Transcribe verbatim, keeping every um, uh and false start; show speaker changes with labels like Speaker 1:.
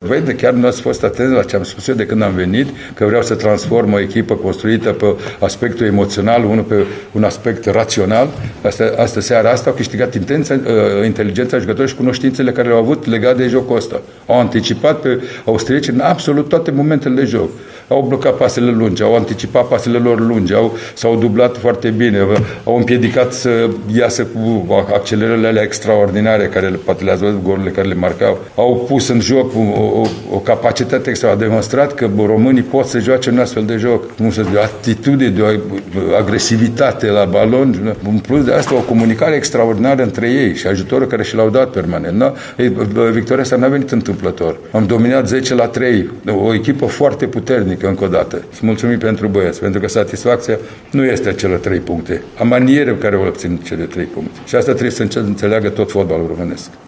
Speaker 1: vede, chiar nu ați fost atenți la ce am spus eu de când am venit, că vreau să transform o echipă construită pe aspectul emoțional, unul pe un aspect rațional. Asta, asta seara asta au câștigat intența, uh, inteligența jucătorilor și cunoștințele care le-au avut legate de jocul ăsta. Au anticipat pe austrieci în absolut toate momentele de joc. Au blocat pasele lungi, au anticipat pasele lor lungi, au, s-au dublat foarte bine, au împiedicat să iasă cu accelerările alea extraordinare, care poate le-ați văzut, golurile care le marcau. Au pus în joc o, o, o capacitate extra, au demonstrat că românii pot să joace un astfel de joc. Nu să de o atitudine, de o agresivitate la balon, în plus de asta o comunicare extraordinară între ei și ajutorul care și l-au dat permanent. Da? Ei, victoria asta n-a venit întâmplător. Am dominat zece la trei, o echipă foarte puternică încă o dată. Îți mulțumim pentru băieți, pentru că satisfacția nu este acele trei puncte, a manieră în care o obțin cele trei puncte. Și asta trebuie să înțeleagă tot fotbalul românesc.